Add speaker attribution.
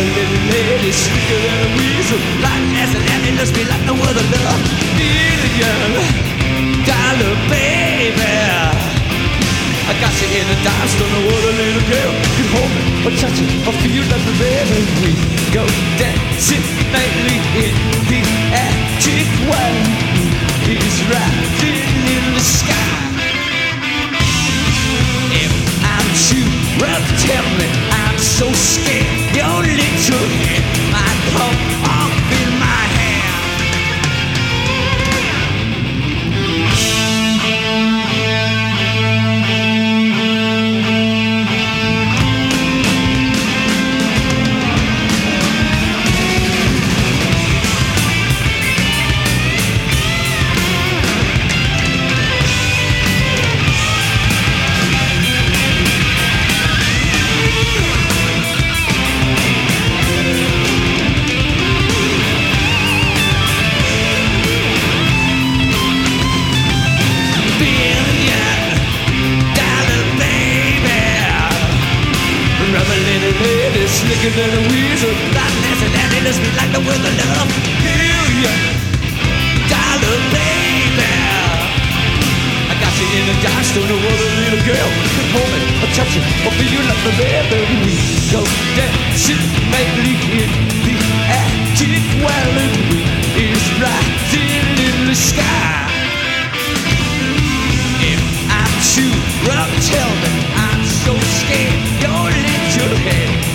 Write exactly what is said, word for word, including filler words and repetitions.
Speaker 1: little lady, sweeter than a weasel. Like as an alley, looks me like no other love. Million dollar baby, I got you in a dime, don't know what a little girl. You hold me, or touch it, or feel like the baby. We go dancing nightly in the attic while he's riding in the sky. If I'm too rough, tell me I'm so scared. Your little head might come off in my hand. Slicker than a weasel, like Nancy Nancy, let's be like the weather love. Million dollar baby, I got you in a dime, don't know what a little girl can hold me, or touch you, or feel you like the baby. We go dancing nightly in the attic while the wind is rising in the sky. If I'm too rough, tell me I'm so scared. Your little head